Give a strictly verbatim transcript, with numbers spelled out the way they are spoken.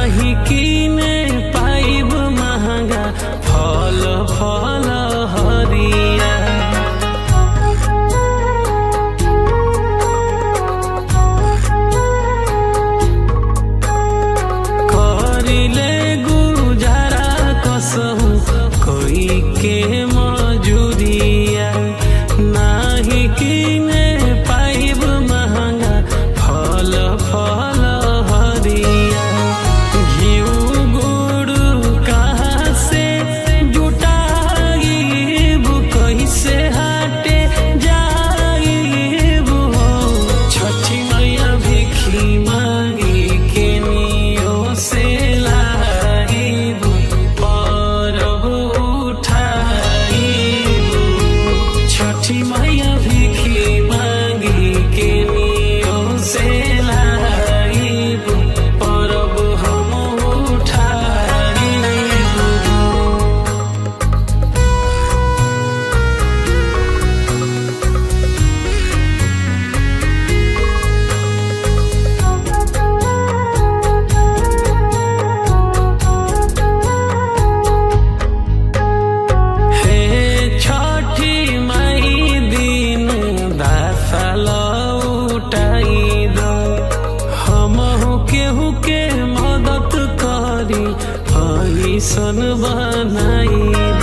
नाही किने पाइब महंगा फल फल हरिया। करिले गुजारा कसहु कोई के मजूरिया, नाही किने पाइब महंगा फल फल हरिया। घिउ गुड़ कहाँ से जुटाइब, कैसे हाटे जाइब हो। छठी मैया भिखी मांगी के नियो से लाइब, परब उठाइब। छठी मैया भिखी मांगी के नियो से लाइब, परब हम उठाइब। हे छठी माई दिन दासा लौटाई दो, हमहु केहू के मदद करी ऐसन बनाई।